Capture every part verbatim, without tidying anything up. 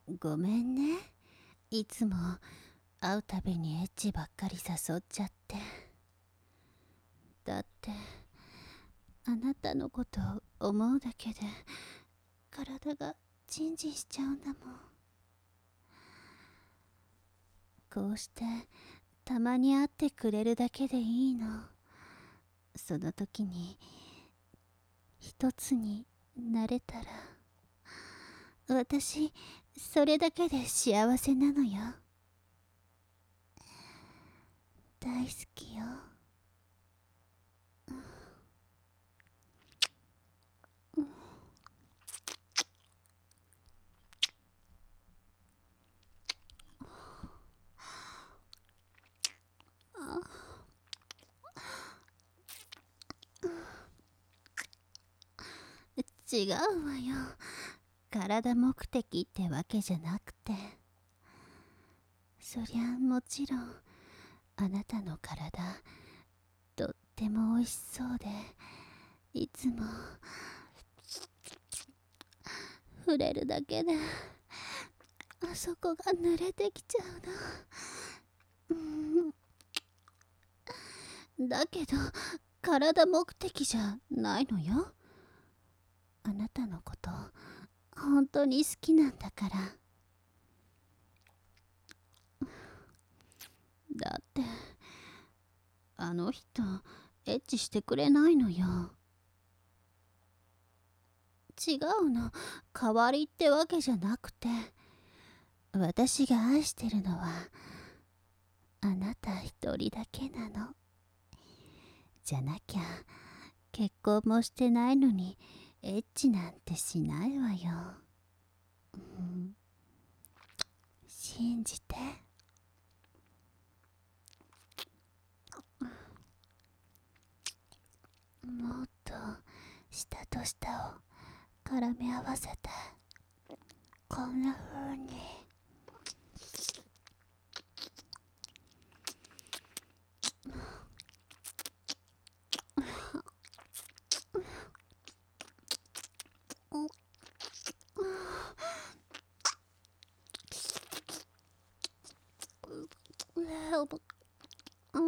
ごめんね。いつも会うたびにエッチばっかり誘っちゃって。だってあなたのことを思うだけで体がジンジンしちゃうんだもん。こうしてたまに会ってくれるだけでいいの。その時に一つになれたら私それだけで幸せなのよ。大好きよ。違うわよ。体目的ってわけじゃなくて、そりゃもちろんあなたの体とっても美味しそうで、いつも触れるだけであそこが濡れてきちゃうの。うん、だけど体目的じゃないのよ。あなたのこと本当に好きなんだから。だってあの人エッチしてくれないのよ。違うの、代わりってわけじゃなくて、私が愛してるのはあなた一人だけなの。じゃなきゃ結婚もしてないのにエッチなんてしないわよ。うん、信じて。もっと舌と舌を絡み合わせて、こんな風に。うん、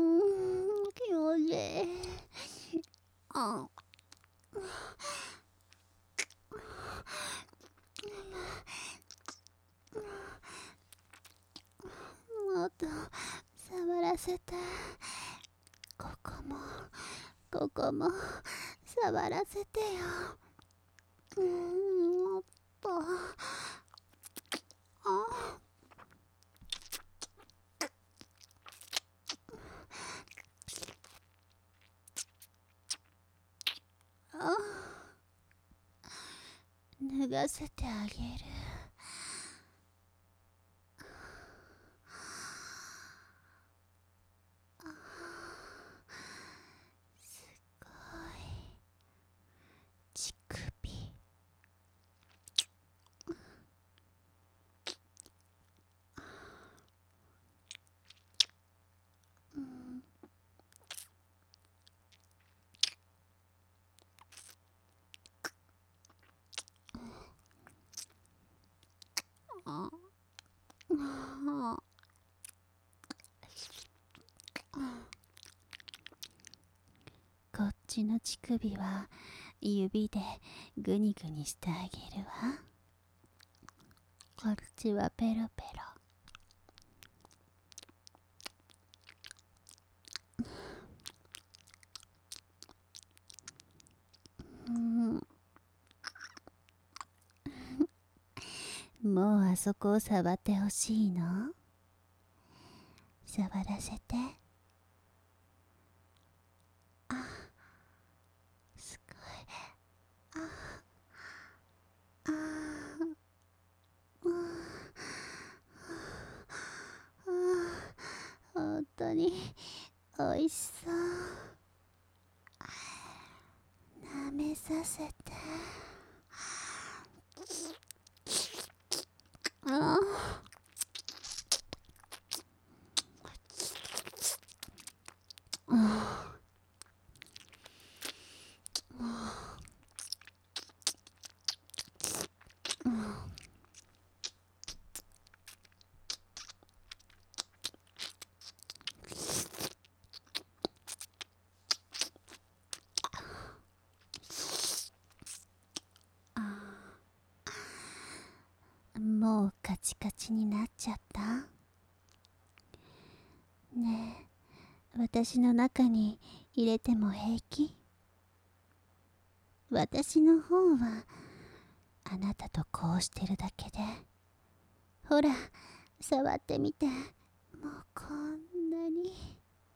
気持ちいい。あ、もっと触らせて。ここもここも触らせてよ。うん、もっと。あ、あ、脱がせてあげる。すごい。乳首。うん、あ、あ、こっちの乳首は指でグニグニしてあげるわ。こっちはペロペロ。うん、もうあそこを触ってほしいの？触らせて。あ、すごい。あ、あ、うん、あ、本当においしそう。舐めさせて。あ、あ、 チカチになっちゃった。ねえ、私の中に入れても平気？私の方はあなたとこうしてるだけで、ほら触ってみて。もうこんなに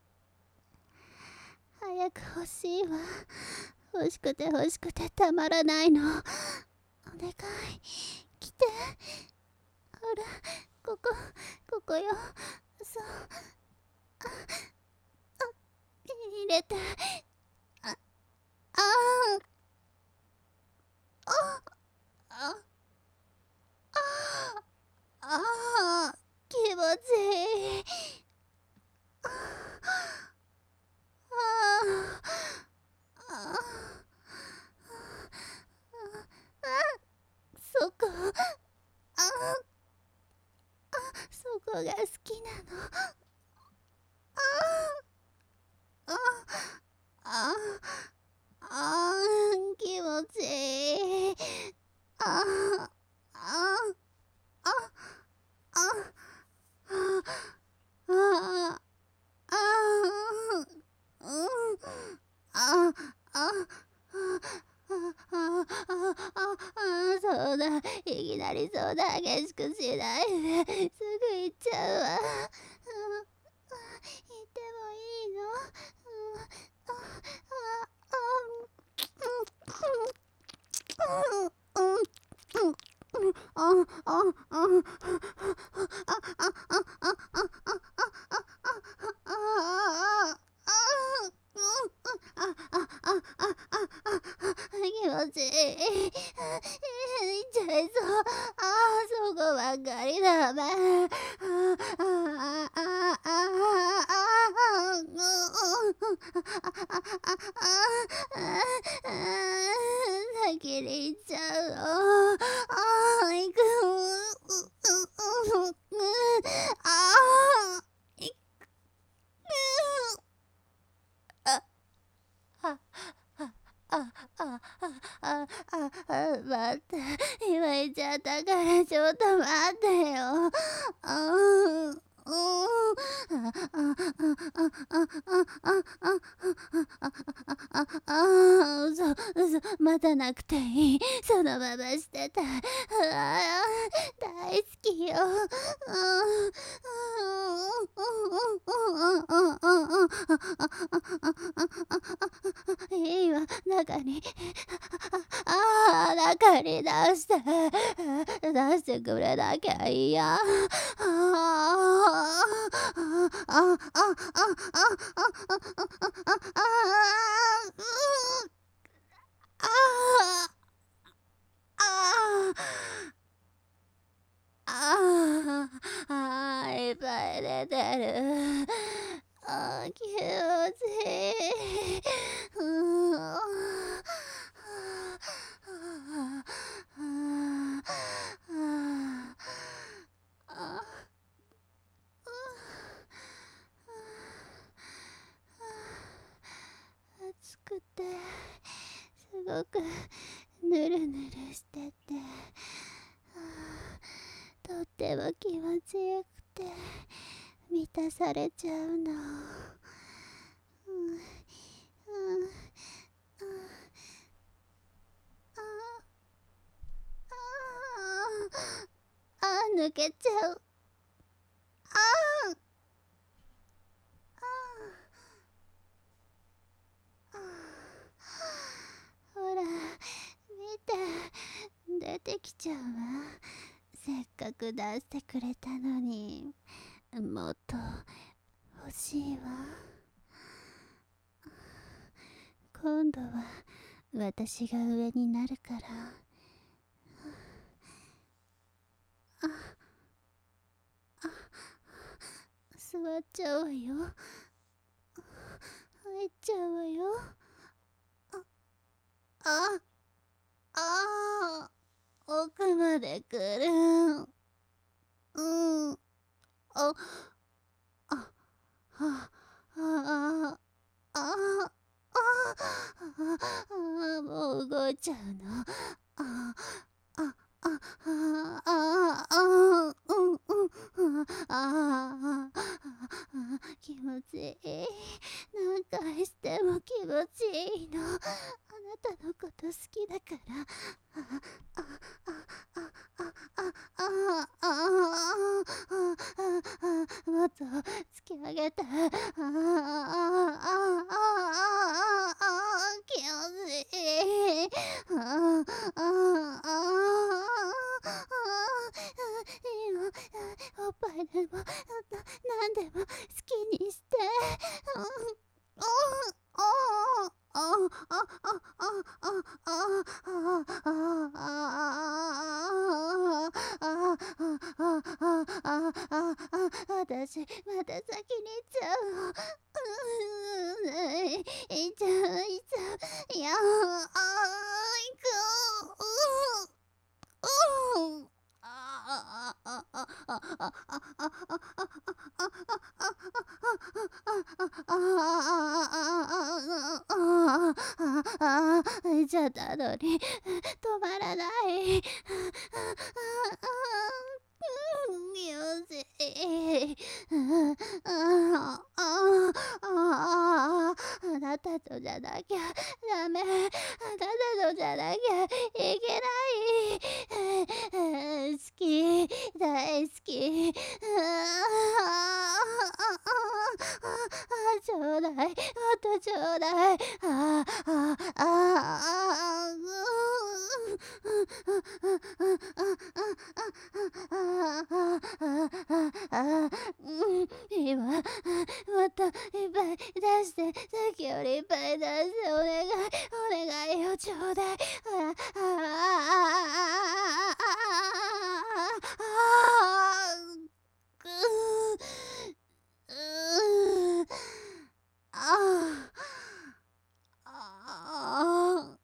早く欲しいわ。欲しくて欲しくてたまらないの。お願い来て。ほらここここよ。そう、ああ入れて。ああああああ、気持ちいい。ああああ、そこ、ああ、そこが好きなの。ああああ、気持ちいい。ああああああああうん、あああああ、そうだ、いきなりそうだ、激しくしないで、すぐ行っちゃうわ。行ってもいいの？あああ気持ちいい。行っちゃいそう。ああ、そこばっかりだべ。あああああ先に行っちゃうの。ああ、行く。ああ、行く。あああああああ、待って、今言っちゃったからちょっと待ってよ。ああ、嘘嘘、待たなくていい。そのまましてた。大好きよ。いいわ、中に。ああ、中に出して。出してくれなきゃいいや。ああ、ああ、ああ、ああ、ああ、ああ、ああ、ああ、いっぱい出てる。ああ、気持ちいい。うん、ああ、ああ、暑くてすごくぬるぬるしてて、とっても気持ちよくて満たされちゃうの。うん、うん、ああ、抜けちゃう。ああ、ほら見て、出てきちゃうわ。せっかく出してくれたのに、もっと欲しいわ。今度は私が上になるから。ああ、座っちゃうわよ。入っちゃうわよ。あああ、奥まで来る。うん、あああああああああ、もう動いちゃうの。ああああああうんうんああ気持ちいい。何回しても気持ちいいの。あなたのこと好きだから。あああああああああもっと突き上げて。ああああああ気持ちいい。ああああ今おっぱいでも何でも好きにして。私また先に行っちゃうの。行っちゃう行っちゃう。いやあ行く。うんああああああああ行っちゃったのに止まらない。よしあなたとじゃなきゃダメ。あなたとじゃなきゃいけない。好き大好き。ちょうだいもっとちょうだい。ああああ今もっといっぱい出して、さっきよりいっぱい出してお願いお願いよちょうだい。あああくうああ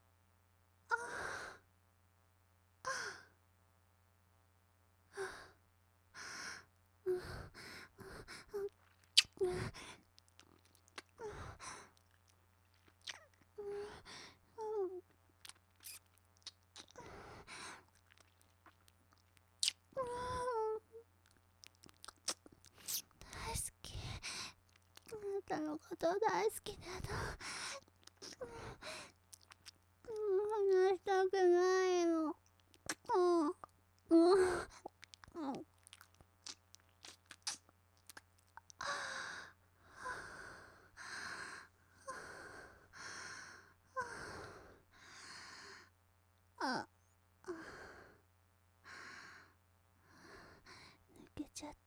大好き。あなたのこと大好きなの。話したくないの。うんうんあ抜けちゃった。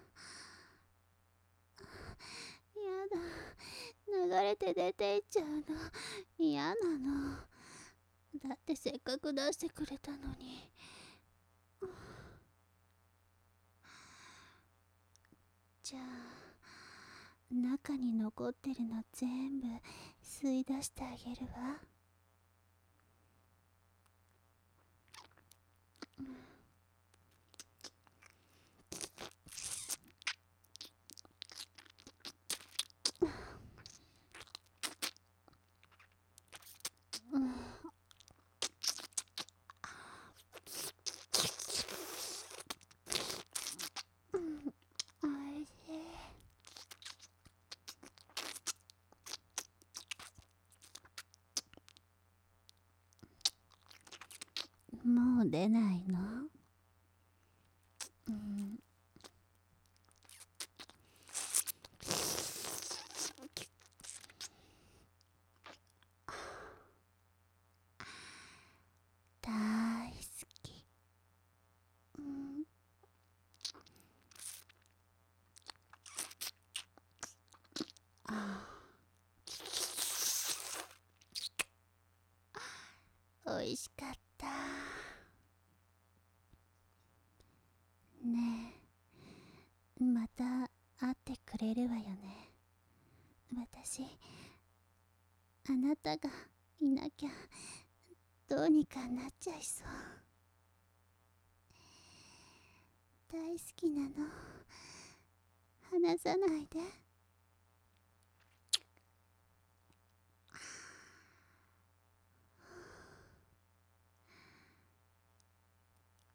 やだ、流れて出ていっちゃうの嫌なの。だってせっかく出してくれたのに。じゃあ中に残ってるの全部吸い出してあげるわ。おいしい。もう出ないの？うん大好き。うんあおいしかった。ねえまた会ってくれるわよね。私あなたがいなきゃどうにかなっちゃいそう。大好きなの。離さないで。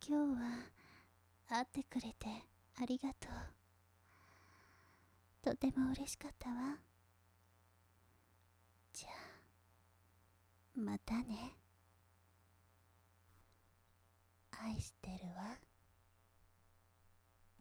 今日は会ってくれてありがとう。とても嬉しかったわ。じゃあまたね。愛してるわ。